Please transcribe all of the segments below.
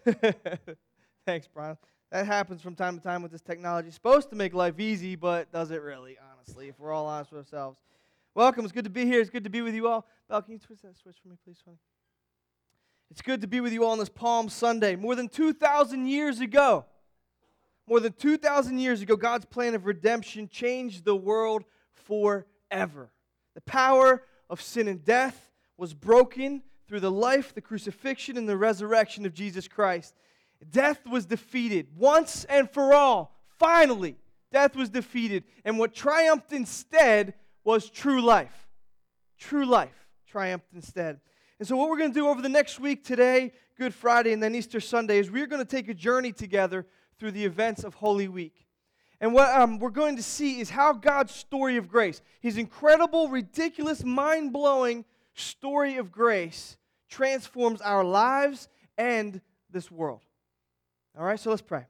Thanks, Brian. That happens from time to time with this technology. It's supposed to make life easy, but does it really, honestly, if we're all honest with ourselves? Welcome. It's good to be here. It's good to be with you all. Belle, can you switch that switch for me, please, honey? It's good to be with you all on this Palm Sunday. More than 2,000 years ago, God's plan of redemption changed the world forever. The power of sin and death was broken through the life, the crucifixion, and the resurrection of Jesus Christ. Death was defeated once and for all. Finally, death was defeated. And what triumphed instead was true life. True life triumphed instead. And so what we're going to do over the next week, today, Good Friday, and then Easter Sunday, is we're going to take a journey together through the events of Holy Week. And what we're going to see is how God's story of grace, His incredible, ridiculous, mind-blowing story of grace, transforms our lives and this world. All right, so let's pray.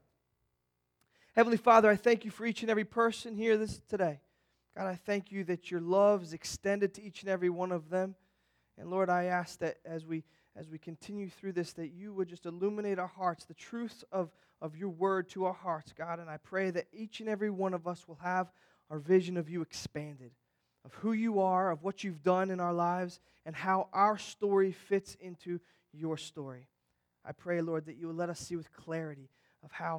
Heavenly Father, I thank you for each and every person here today. God, I thank you that your love is extended to each and every one of them. And Lord, I ask that as we continue through this, that you would just illuminate our hearts, the truths of your word to our hearts, God. And I pray that each and every one of us will have our vision of you expanded, of who you are, of what you've done in our lives, and how our story fits into your story. I pray, Lord, that you will let us see with clarity of how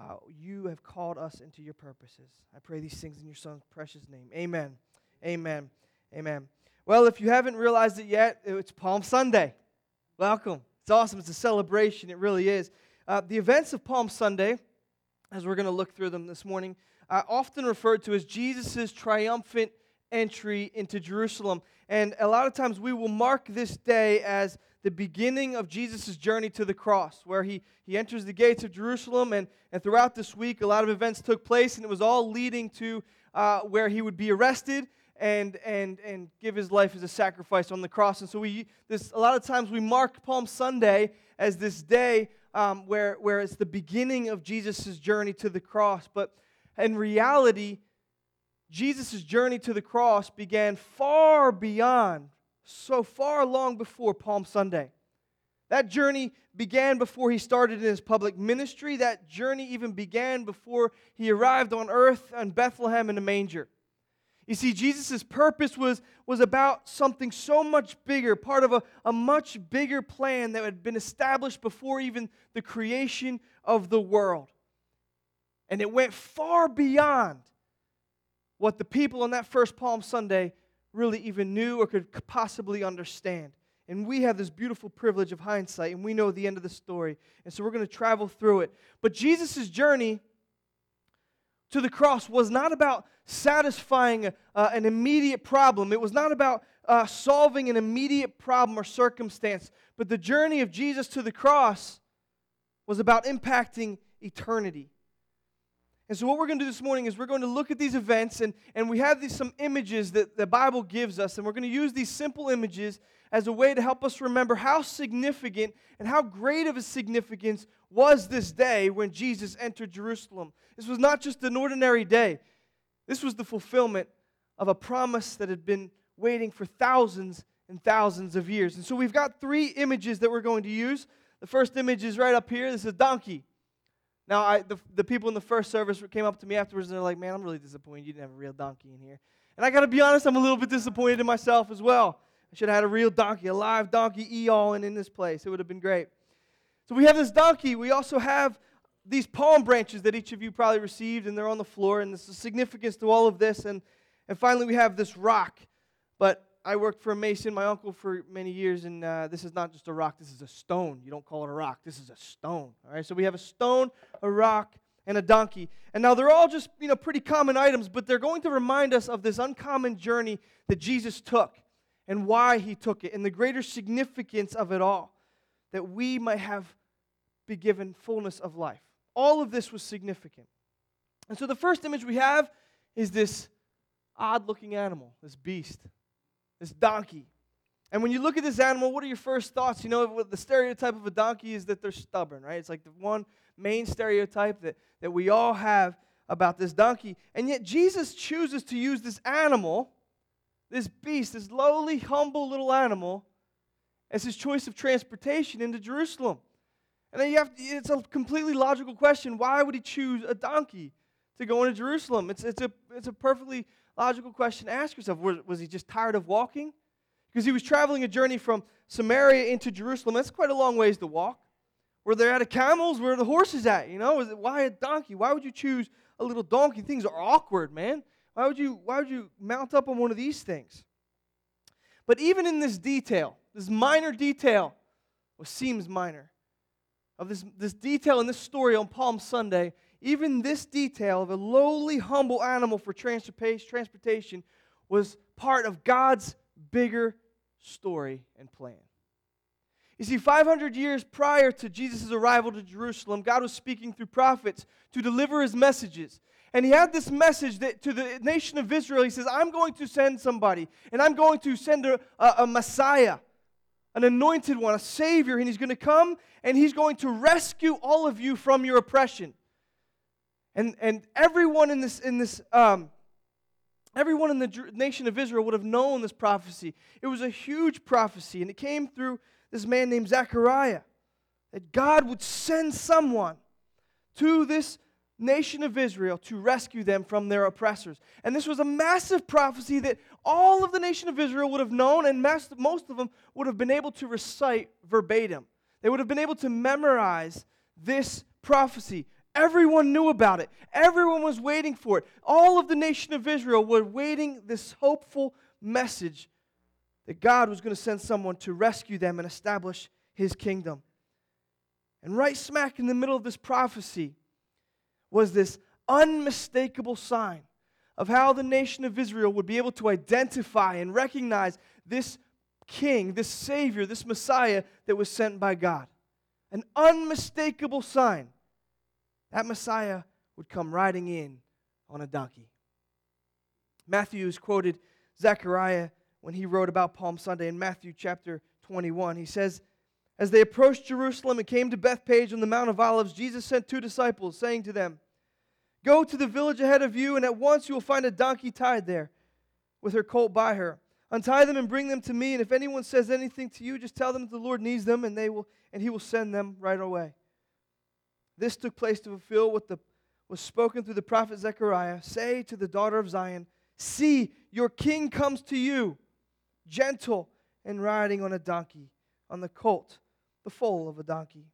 you have called us into your purposes. I pray these things in your Son's precious name. Amen. Amen. Amen. Well, if you haven't realized it yet, it's Palm Sunday. Welcome. It's awesome. It's a celebration. It really is. The events of Palm Sunday, as we're going to look through them this morning, are often referred to as Jesus' triumphant entry into Jerusalem. And a lot of times we will mark this day as the beginning of Jesus' journey to the cross, where he enters the gates of Jerusalem, and throughout this week a lot of events took place, and it was all leading to where he would be arrested and give his life as a sacrifice on the cross. And so a lot of times we mark Palm Sunday as this day where it's the beginning of Jesus' journey to the cross. But in reality, Jesus' journey to the cross began far beyond, so far long before Palm Sunday. That journey began before he started in his public ministry. That journey even began before he arrived on earth in Bethlehem in a manger. You see, Jesus' purpose was about something so much bigger, part of a much bigger plan that had been established before even the creation of the world. And it went far beyond what the people on that first Palm Sunday really even knew or could possibly understand. And we have this beautiful privilege of hindsight, and we know the end of the story. And so we're going to travel through it. But Jesus' journey to the cross was not about satisfying an immediate problem. It was not about solving an immediate problem or circumstance. But the journey of Jesus to the cross was about impacting eternity. And so what we're going to do this morning is we're going to look at these events, and we have some images that the Bible gives us, and we're going to use these simple images as a way to help us remember how significant and how great of a significance was this day when Jesus entered Jerusalem. This was not just an ordinary day. This was the fulfillment of a promise that had been waiting for thousands and thousands of years. And so we've got three images that we're going to use. The first image is right up here. This is a donkey. Now, the people in the first service came up to me afterwards, and they're like, man, I'm really disappointed you didn't have a real donkey in here. And I got to be honest, I'm a little bit disappointed in myself as well. I should have had a real donkey, a live donkey eon in this place. It would have been great. So we have this donkey. We also have these palm branches that each of you probably received, and they're on the floor, and there's a significance to all of this. And finally, we have this rock. But I worked for a mason, my uncle, for many years, and this is not just a rock. This is a stone. You don't call it a rock. This is a stone. All right. So we have a stone, a rock, and a donkey. And now they're all just pretty common items, but they're going to remind us of this uncommon journey that Jesus took and why he took it, and the greater significance of it all, that we might be given fullness of life. All of this was significant. And so the first image we have is this odd-looking animal, this beast, this donkey. And when you look at this animal, what are your first thoughts? The stereotype of a donkey is that they're stubborn, right? It's like the one main stereotype that we all have about this donkey. And yet Jesus chooses to use this animal, this beast, this lowly, humble little animal, as his choice of transportation into Jerusalem. And then it's a completely logical question. Why would he choose a donkey to go into Jerusalem? It's a perfectly logical question to ask yourself. Was he just tired of walking? Because he was traveling a journey from Samaria into Jerusalem. That's quite a long ways to walk. Were they out of camels? Where are the horses at? Why a donkey? Why would you choose a little donkey? Things are awkward, man. Why would you mount up on one of these things? But even in this detail, this minor detail, what seems minor, of this detail in this story on Palm Sunday, even this detail of a lowly, humble animal for transportation was part of God's bigger story and plan. You see, 500 years prior to Jesus' arrival to Jerusalem, God was speaking through prophets to deliver his messages. And he had this message that to the nation of Israel. He says, I'm going to send somebody, and I'm going to send a Messiah, an anointed one, a Savior, and he's going to come, and he's going to rescue all of you from your oppression. And everyone in everyone in the nation of Israel would have known this prophecy. It was a huge prophecy, and it came through this man named Zechariah, that God would send someone to this nation of Israel to rescue them from their oppressors. And this was a massive prophecy that all of the nation of Israel would have known, and most of them would have been able to recite verbatim. They would have been able to memorize this prophecy. Everyone knew about it. Everyone was waiting for it. All of the nation of Israel were waiting this hopeful message that God was going to send someone to rescue them and establish his kingdom. And right smack in the middle of this prophecy was this unmistakable sign of how the nation of Israel would be able to identify and recognize this king, this Savior, this Messiah that was sent by God. An unmistakable sign. That Messiah would come riding in on a donkey. Matthew has quoted Zechariah when he wrote about Palm Sunday in Matthew chapter 21. He says, as they approached Jerusalem and came to Bethpage on the Mount of Olives, Jesus sent 2 disciples, saying to them, go to the village ahead of you, and at once you will find a donkey tied there, with her colt by her. Untie them and bring them to me, and if anyone says anything to you, just tell them that the Lord needs them, and he will send them right away. This took place to fulfill what was spoken through the prophet Zechariah. Say to the daughter of Zion, see, your king comes to you, gentle and riding on a donkey, on the colt, the foal of a donkey.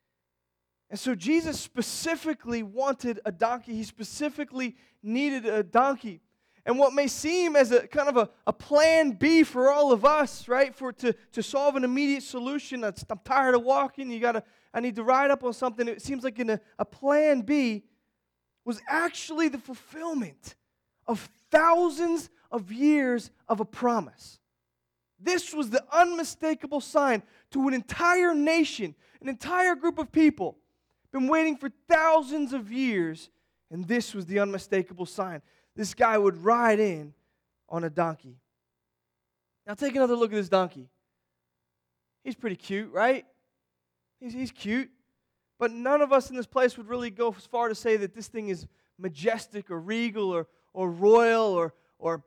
And so Jesus specifically wanted a donkey. He specifically needed a donkey. And what may seem as a kind of a plan B for all of us, right, to solve an immediate solution. I'm tired of walking. I need to ride up on something. It seems like a plan B was actually the fulfillment of thousands of years of a promise. This was the unmistakable sign to an entire nation, an entire group of people, been waiting for thousands of years, and this was the unmistakable sign. This guy would ride in on a donkey. Now take another look at this donkey. He's pretty cute, right? He's cute. But none of us in this place would really go as far to say that this thing is majestic or regal or royal or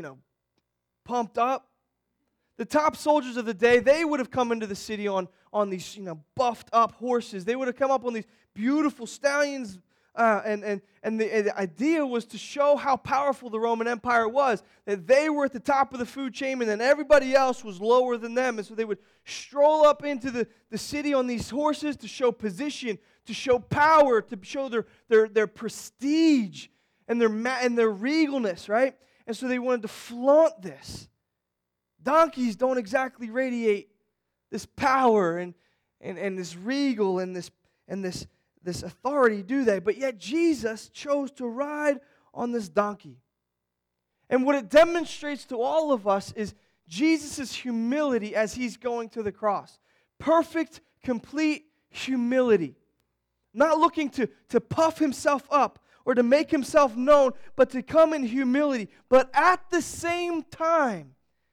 pumped up. The top soldiers of the day, they would have come into the city on these buffed up horses. They would have come up on these beautiful stallions. And the idea was to show how powerful the Roman Empire was, that they were at the top of the food chain and then everybody else was lower than them. And so they would stroll up into the city on these horses to show position, to show power, to show their prestige and their regalness, right? And so they wanted to flaunt this. Donkeys don't exactly radiate this power and this regal and this authority, do they? But yet Jesus chose to ride on this donkey. And what it demonstrates to all of us is Jesus' humility as he's going to the cross. Perfect, complete humility. Not looking to puff himself up or to make himself known, but to come in humility. But at the same time,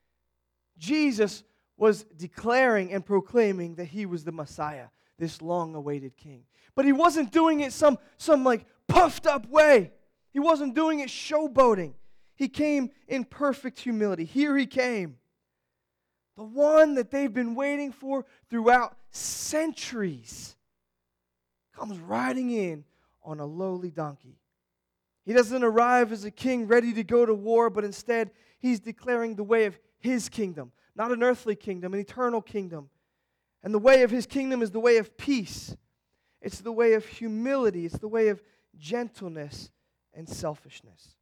Jesus was declaring and proclaiming that he was the Messiah, this long-awaited king. But he wasn't doing it some like puffed up way. He wasn't doing it showboating. He came in perfect humility. Here he came. The one that they've been waiting for throughout centuries. comes riding in on a lowly donkey. He doesn't arrive as a king ready to go to war, but instead he's declaring the way of his kingdom, not an earthly kingdom, an eternal kingdom. And the way of his kingdom is the way of peace. It's the way of humility. It's the way of gentleness and selfishness.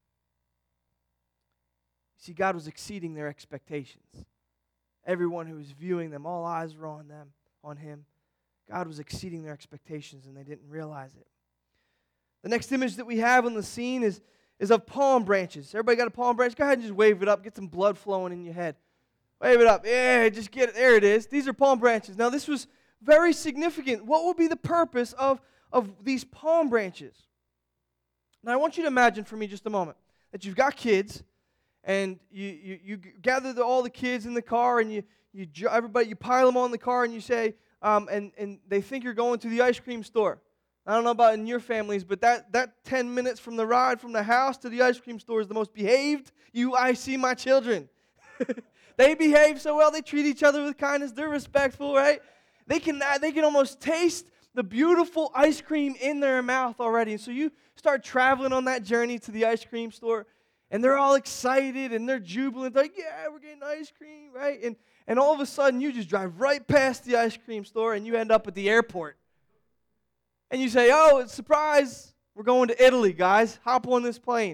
See, God was exceeding their expectations. Everyone who was viewing them, all eyes were on them, on him. God was exceeding their expectations, and they didn't realize it. The next image that we have on the scene is of palm branches. Everybody got a palm branch? Go ahead and just wave it up. Get some blood flowing in your head. Wave it up. Yeah, just get it. There it is. These are palm branches. Now, this was very significant. What would be the purpose of these palm branches? Now, I want you to imagine for me just a moment that you've got kids, and you gather all the kids in the car, and you pile them on the car, and you say, and they think you're going to the ice cream store. I don't know about in your families, but that 10 minutes from the ride from the house to the ice cream store is the most behaved I see my children. They behave so well. They treat each other with kindness. They're respectful, right? They can almost taste the beautiful ice cream in their mouth already. And so you start traveling on that journey to the ice cream store, and they're all excited, and they're jubilant. They're like, yeah, we're getting ice cream, right? And all of a sudden, you just drive right past the ice cream store, and you end up at the airport. And you say, oh, it's a surprise. We're going to Italy, guys. Hop on this plane.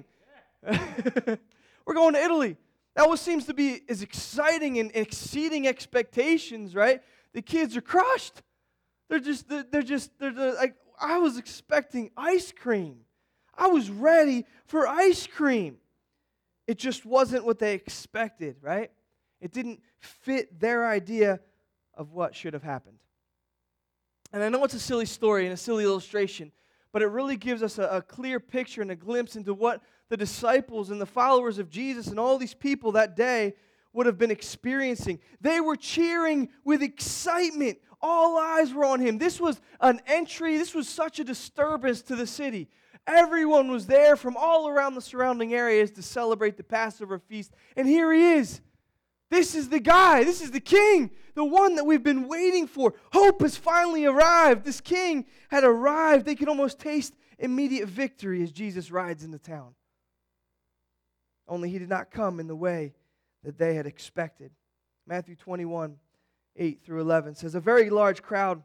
Yeah. We're going to Italy. Now, what seems to be is exciting and exceeding expectations, right? The kids are crushed. They're like, I was expecting ice cream. I was ready for ice cream. It just wasn't what they expected, right? It didn't fit their idea of what should have happened. And I know it's a silly story and a silly illustration, but it really gives us a clear picture and a glimpse into what the disciples and the followers of Jesus and all these people that day would have been experiencing. They were cheering with excitement. All eyes were on him. This was an entry. This was such a disturbance to the city. Everyone was there from all around the surrounding areas to celebrate the Passover feast. And here he is. This is the guy. This is the king, the one that we've been waiting for. Hope has finally arrived. This king had arrived. They could almost taste immediate victory as Jesus rides into town. Only he did not come in the way that they had expected. Matthew 21, 8 through 11 says, a very large crowd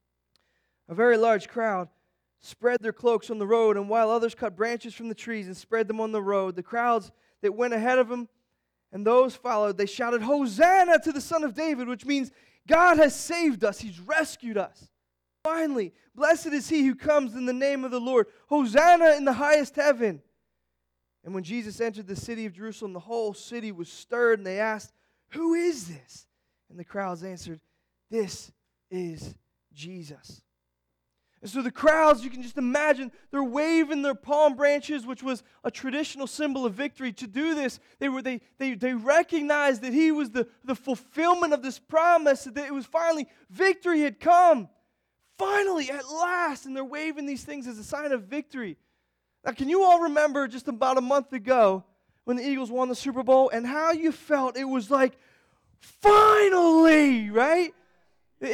spread their cloaks on the road, and while others cut branches from the trees and spread them on the road, the crowds that went ahead of him and those followed, they shouted, Hosanna to the Son of David, which means God has saved us. He's rescued us. Finally, blessed is he who comes in the name of the Lord. Hosanna in the highest heaven. And when Jesus entered the city of Jerusalem, the whole city was stirred, and they asked, who is this? And the crowds answered, this is Jesus. And so the crowds, you can just imagine, they're waving their palm branches, which was a traditional symbol of victory. To do this, they recognized that he was the fulfillment of this promise, that it was finally, victory had come. Finally, at last, and they're waving these things as a sign of victory. Now, can you all remember just about a month ago when the Eagles won the Super Bowl and how you felt? It was like, finally, right? The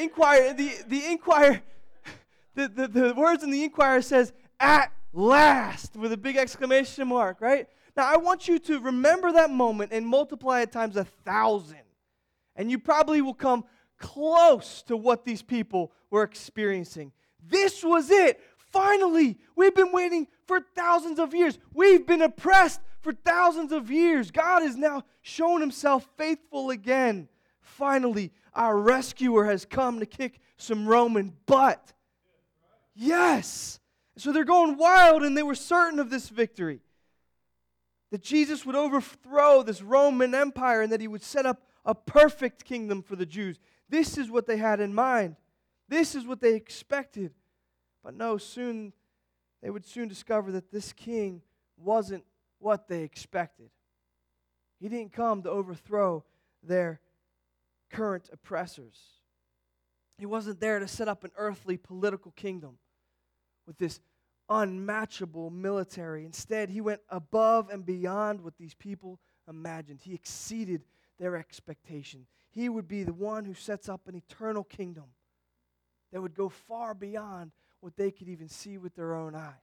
words in the Inquirer says, at last, with a big exclamation mark, right? Now, I want you to remember that moment and multiply it times 1,000. And you probably will come close to what these people were experiencing. This was it. Finally, we've been waiting for thousands of years. We've been oppressed for thousands of years. God has now shown himself faithful again. Finally, our rescuer has come to kick some Roman butt. Yes. So they're going wild, and they were certain of this victory. That Jesus would overthrow this Roman Empire and that he would set up a perfect kingdom for the Jews. This is what they had in mind. This is what they expected. But no, they would soon discover that this king wasn't what they expected. He didn't come to overthrow their current oppressors. He wasn't there to set up an earthly political kingdom with this unmatchable military. Instead, he went above and beyond what these people imagined. He exceeded their expectation. He would be the one who sets up an eternal kingdom that would go far beyond what they could even see with their own eyes.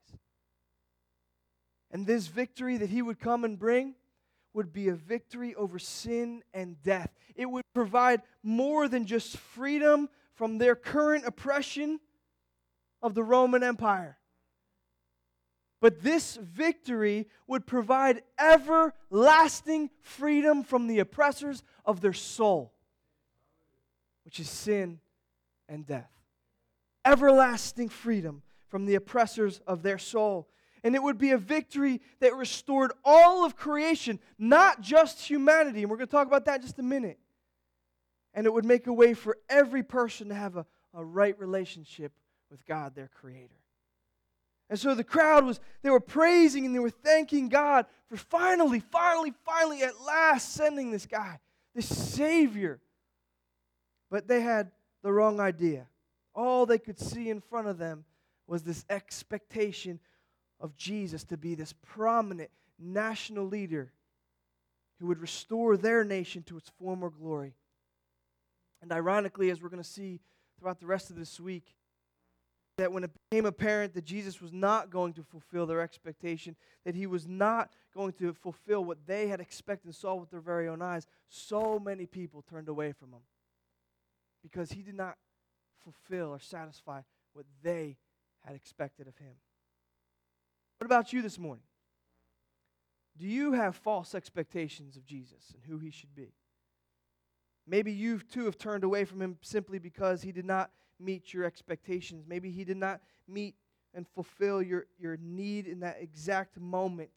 And this victory that he would come and bring would be a victory over sin and death. It would provide more than just freedom from their current oppression of the Roman Empire. But this victory would provide everlasting freedom from the oppressors of their soul, which is sin and death. Everlasting freedom from the oppressors of their soul. And it would be a victory that restored all of creation, not just humanity. And we're going to talk about that in just a minute. And it would make a way for every person to have a right relationship with God, their Creator. And so the crowd they were praising and they were thanking God for finally, at last sending this guy, this Savior. But they had the wrong idea. All they could see in front of them was this expectation of Jesus to be this prominent national leader who would restore their nation to its former glory. And ironically, as we're going to see throughout the rest of this week, that when it became apparent that Jesus was not going to fulfill their expectation, that he was not going to fulfill what they had expected and saw with their very own eyes, so many people turned away from him because he did not fulfill or satisfy what they had expected of him. What about you this morning? Do you have false expectations of Jesus and who he should be? Maybe you too have turned away from him simply because he did not meet your expectations. Maybe he did not meet and fulfill your need in that exact moment.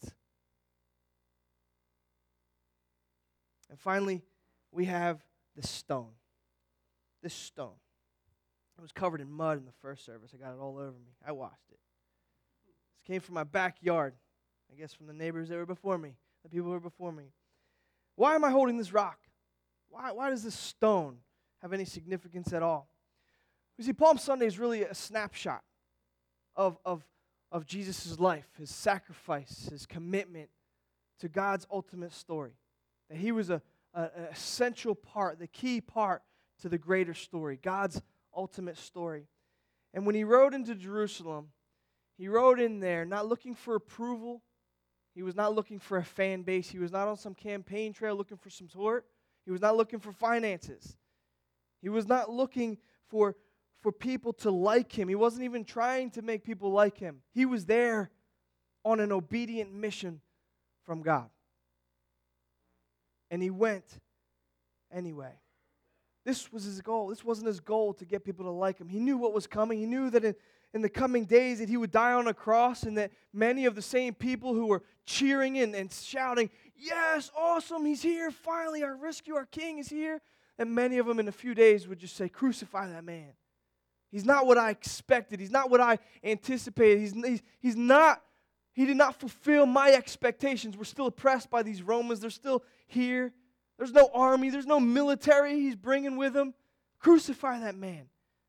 And finally, we have the stone. This stone. It was covered in mud in the first service. I got it all over me. I washed it. This came from my backyard. I guess from the neighbors that were before me, the people who were before me. Why am I holding this rock? Why does this stone have any significance at all? You see, Palm Sunday is really a snapshot of Jesus' life, his sacrifice, his commitment to God's ultimate story. That he was an essential part, the key part to the greater story, God's ultimate story. And when he rode into Jerusalem, he rode in there not looking for approval. He was not looking for a fan base. He was not on some campaign trail looking for some support. He was not looking for finances. He was not looking for people to like him. He wasn't even trying to make people like him. He was there on an obedient mission from God. And he went anyway. This was his goal. This wasn't his goal to get people to like him. He knew what was coming. He knew that in the coming days that he would die on a cross and that many of the same people who were cheering and shouting, "Yes, awesome, he's here, finally, our rescue, our king is here," and many of them in a few days would just say, "Crucify that man. He's not what I expected. He's not what I anticipated. He did not fulfill my expectations. We're still oppressed by these Romans. They're still here. There's no army. There's no military he's bringing with him. Crucify that man."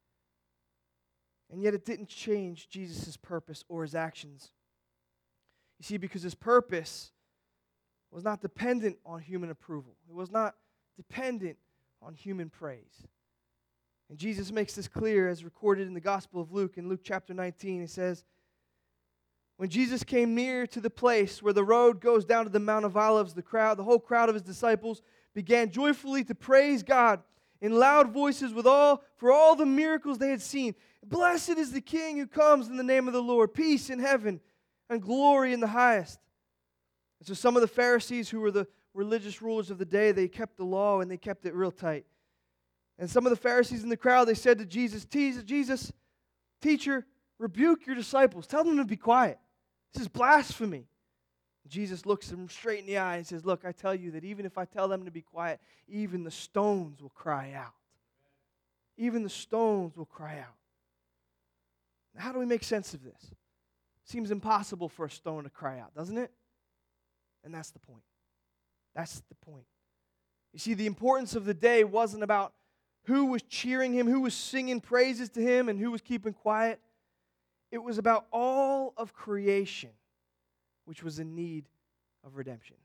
And yet it didn't change Jesus' purpose or his actions. You see, because his purpose was not dependent on human approval. It was not dependent on human praise. And Jesus makes this clear as recorded in the Gospel of Luke. In Luke chapter 19, it says, "When Jesus came near to the place where the road goes down to the Mount of Olives, the whole crowd of his disciples began joyfully to praise God in loud voices for all the miracles they had seen. 'Blessed is the King who comes in the name of the Lord. Peace in heaven and glory in the highest.'" And so some of the Pharisees, who were the religious rulers of the day, they kept the law and they kept it real tight. And some of the Pharisees in the crowd, they said to Jesus, "Jesus, teacher, rebuke your disciples. Tell them to be quiet. This is blasphemy." Jesus looks them straight in the eye and says, "Look, I tell you that even if I tell them to be quiet, even the stones will cry out. Even the stones will cry out." Now, how do we make sense of this? Seems impossible for a stone to cry out, doesn't it? And that's the point. That's the point. You see, the importance of the day wasn't about who was cheering him, who was singing praises to him, and who was keeping quiet. It was about all of creation, which was in need of redemption.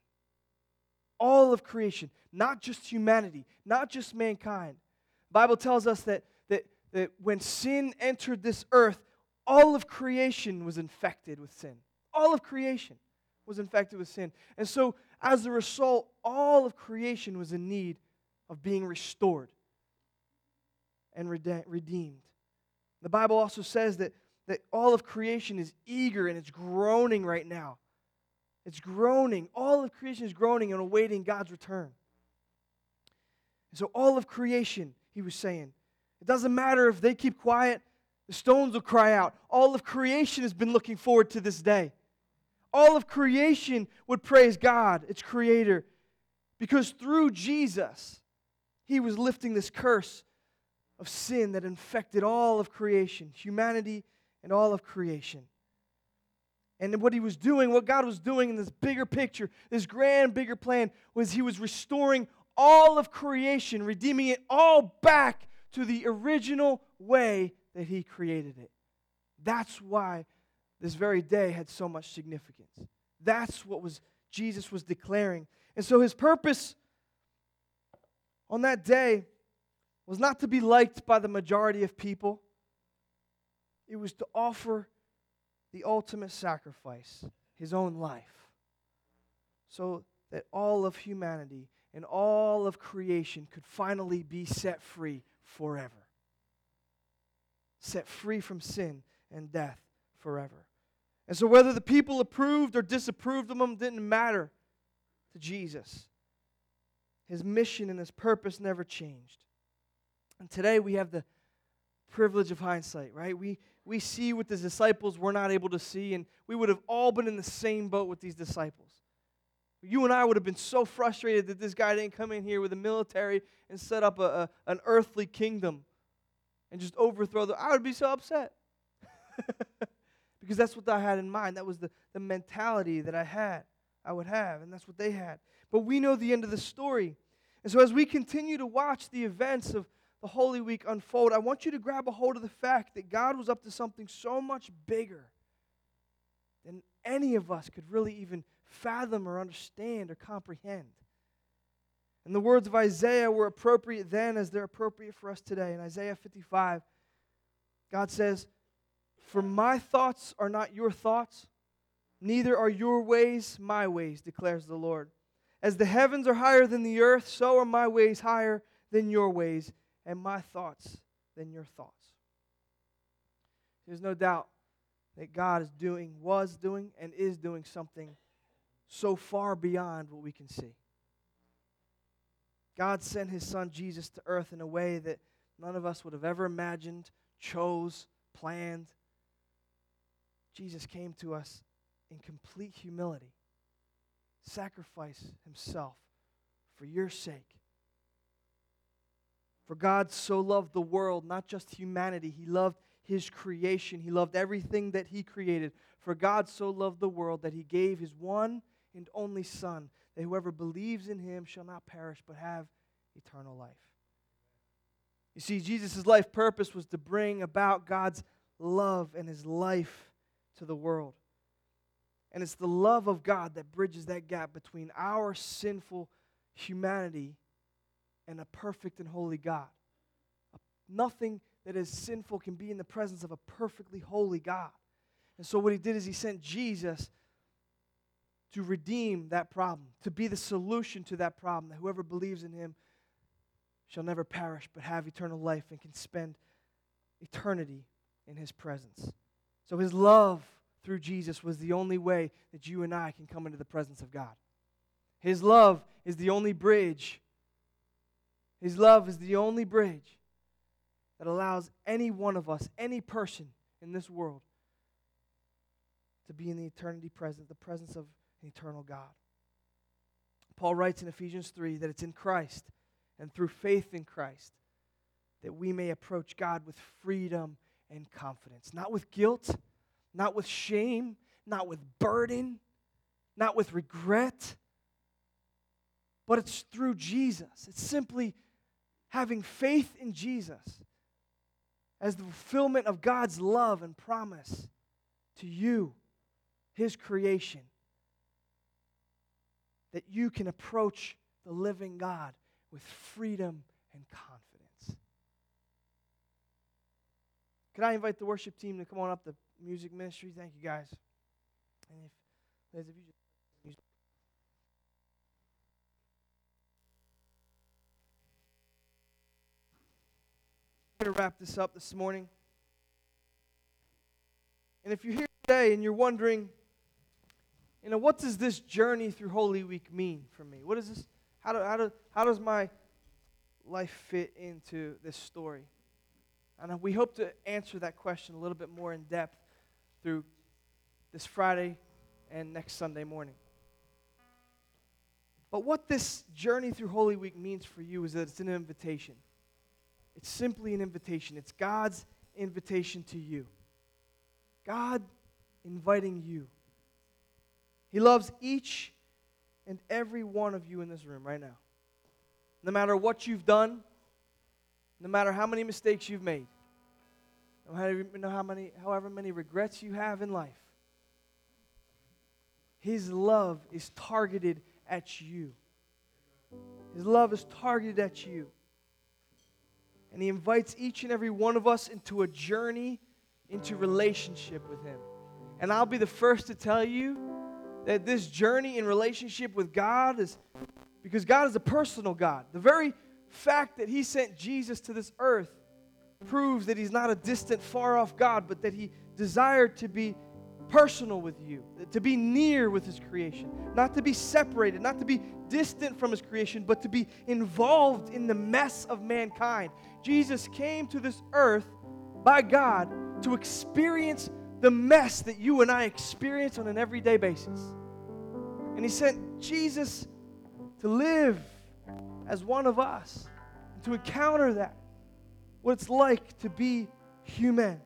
All of creation, not just humanity, not just mankind. The Bible tells us that when sin entered this earth, all of creation was infected with sin. All of creation was infected with sin. And so, as a result, all of creation was in need of being restored and redeemed. The Bible also says that all of creation is eager and it's groaning right now. It's groaning. All of creation is groaning and awaiting God's return. And so all of creation, he was saying, it doesn't matter if they keep quiet, the stones will cry out. All of creation has been looking forward to this day. All of creation would praise God, its creator, because through Jesus, he was lifting this curse of sin that infected all of creation, humanity and all of creation. And what he was doing, what God was doing in this bigger picture, this grand, bigger plan, was he was restoring all of creation, redeeming it all back to the original way that he created it. That's why this very day had so much significance. That's what Jesus was declaring. And so his purpose on that day was not to be liked by the majority of people. It was to offer the ultimate sacrifice, his own life, so that all of humanity and all of creation could finally be set free forever. Set free from sin and death forever. And so whether the people approved or disapproved of him didn't matter to Jesus. His mission and his purpose never changed. And today we have the privilege of hindsight, right? We see what the disciples were not able to see, and we would have all been in the same boat with these disciples. You and I would have been so frustrated that this guy didn't come in here with a military and set up an earthly kingdom and just overthrow them. I would be so upset. Because that's what I had in mind. That was the mentality that I would have, and that's what they had. But we know the end of the story. And so as we continue to watch the events of the Holy Week unfold, I want you to grab a hold of the fact that God was up to something so much bigger than any of us could really even fathom or understand or comprehend. And the words of Isaiah were appropriate then as they're appropriate for us today. In Isaiah 55, God says, "For my thoughts are not your thoughts, neither are your ways my ways, declares the Lord. As the heavens are higher than the earth, so are my ways higher than your ways, and my thoughts than your thoughts." There's no doubt that God was doing, and is doing something so far beyond what we can see. God sent his son Jesus to earth in a way that none of us would have ever imagined, chose, planned. Jesus came to us in complete humility, sacrificed himself for your sake. For God so loved the world, not just humanity. He loved his creation. He loved everything that he created. For God so loved the world that he gave his one and only Son, that whoever believes in him shall not perish but have eternal life. You see, Jesus' life purpose was to bring about God's love and his life to the world. And it's the love of God that bridges that gap between our sinful humanity and a perfect and holy God. Nothing that is sinful can be in the presence of a perfectly holy God. And so what he did is he sent Jesus to redeem that problem, to be the solution to that problem, that whoever believes in him shall never perish but have eternal life and can spend eternity in his presence. So his love through Jesus was the only way that you and I can come into the presence of God. His love is the only bridge. His love is the only bridge that allows any one of us, any person in this world, to be in the eternity presence, the presence of an eternal God. Paul writes in Ephesians 3 that it's in Christ and through faith in Christ that we may approach God with freedom and confidence. Not with guilt, not with shame, not with burden, not with regret, but it's through Jesus. It's simply having faith in Jesus as the fulfillment of God's love and promise to you, his creation, that you can approach the living God with freedom and confidence. Can I invite the worship team to come on up, the music ministry? Thank you, guys. And if you just I'm going to wrap this up this morning. And if you're here today and you're wondering, what does this journey through Holy Week mean for me? What is this? How does my life fit into this story? And we hope to answer that question a little bit more in depth through this Friday and next Sunday morning. But what this journey through Holy Week means for you is that it's an invitation. It's simply an invitation. It's God's invitation to you. God inviting you. He loves each and every one of you in this room right now. No matter what you've done, no matter how many mistakes you've made, however many regrets you have in life, His love is targeted at you. His love is targeted at you. And He invites each and every one of us into a journey into relationship with Him. And I'll be the first to tell you that this journey in relationship with God is because God is a personal God. The very fact that He sent Jesus to this earth proves that He's not a distant, far-off God, but that He desired to be personal with you, to be near with His creation, not to be separated, not to be distant from His creation, but to be involved in the mess of mankind. Jesus came to this earth by God to experience the mess that you and I experience on an everyday basis. And He sent Jesus to live as one of us, to encounter that, what it's like to be human.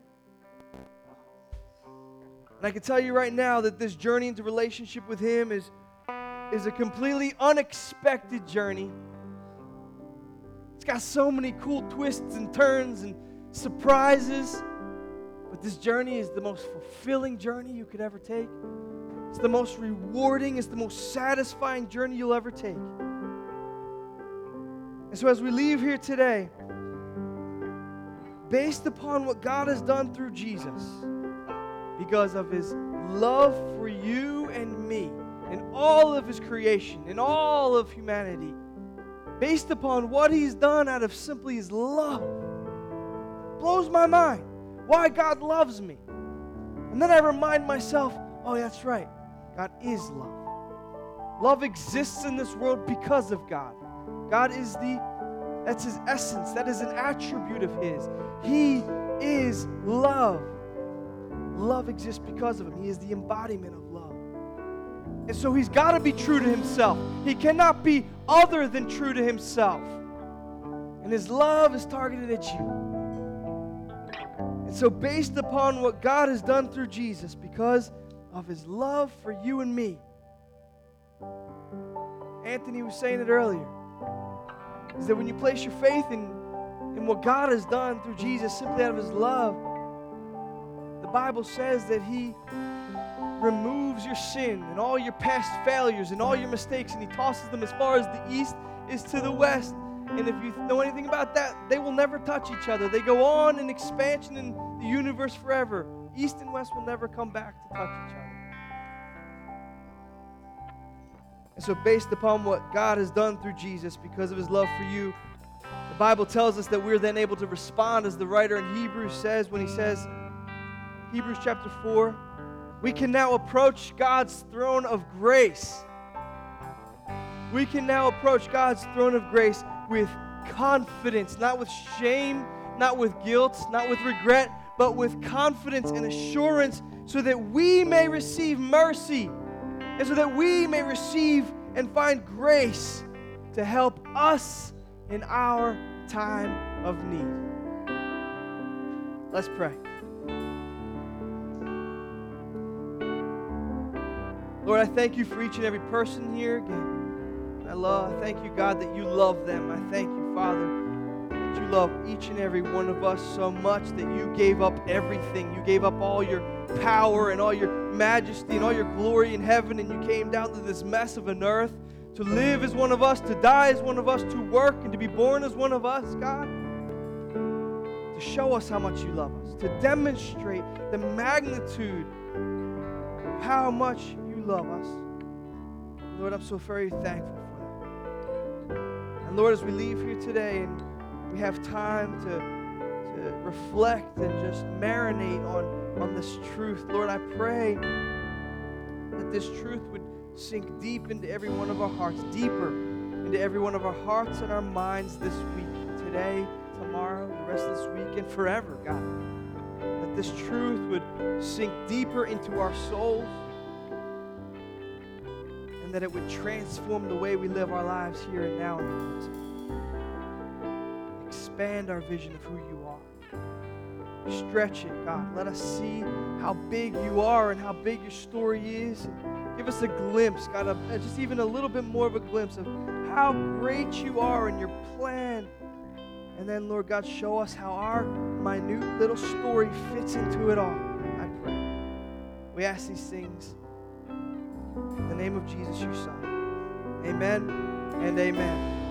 And I can tell you right now that this journey into relationship with Him is a completely unexpected journey. It's got so many cool twists and turns and surprises. But this journey is the most fulfilling journey you could ever take. It's the most rewarding, it's the most satisfying journey you'll ever take. And so as we leave here today, based upon what God has done through Jesus, because of His love for you and me, and all of His creation, and all of humanity, based upon what He's done out of simply His love, blows my mind why God loves me. And then I remind myself, oh, that's right, God is love. Love exists in this world because of God. God is that's His essence. That is an attribute of His. He is love. Love exists because of Him. He is the embodiment of love. And so He's got to be true to Himself. He cannot be other than true to Himself. And His love is targeted at you. And so based upon what God has done through Jesus, because of His love for you and me, Anthony was saying it earlier, is that when you place your faith in what God has done through Jesus simply out of His love, the Bible says that He removes your sin and all your past failures and all your mistakes, and He tosses them as far as the east is to the west. And if you know anything about that, they will never touch each other. They go on in expansion in the universe forever. East and west will never come back to touch each other. And so based upon what God has done through Jesus because of His love for you, the Bible tells us that we're then able to respond, as the writer in Hebrews says when he says, Hebrews chapter 4, we can now approach God's throne of grace. We can now approach God's throne of grace with confidence, not with shame, not with guilt, not with regret, but with confidence and assurance, so that we may receive mercy and so that we may receive and find grace to help us in our time of need. Let's pray. Lord, I thank You for each and every person here again. I thank You, God, that You love them. I thank You, Father, that You love each and every one of us so much that You gave up everything. You gave up all Your power and all Your majesty and all Your glory in heaven, and You came down to this mess of an earth to live as one of us, to die as one of us, to work and to be born as one of us, God, to show us how much you love us, to demonstrate the magnitude of how much you love us. Lord, I'm so very thankful for that. And Lord, as we leave here today and we have time to reflect and just marinate on this truth, Lord, I pray that this truth would sink deep into every one of our hearts, deeper into every one of our hearts and our minds this week, today, tomorrow, the rest of this week, and forever, God. That this truth would sink deeper into our souls, and that it would transform the way we live our lives here and now in the present. Expand our vision of who you are. Stretch it, God. Let us see how big you are and how big your story is. Give us a glimpse, God, just even a little bit more of a glimpse of how great you are and your plan. And then, Lord God, show us how our minute little story fits into it all, I pray. We ask these things in the name of Jesus, your Son. Amen and amen.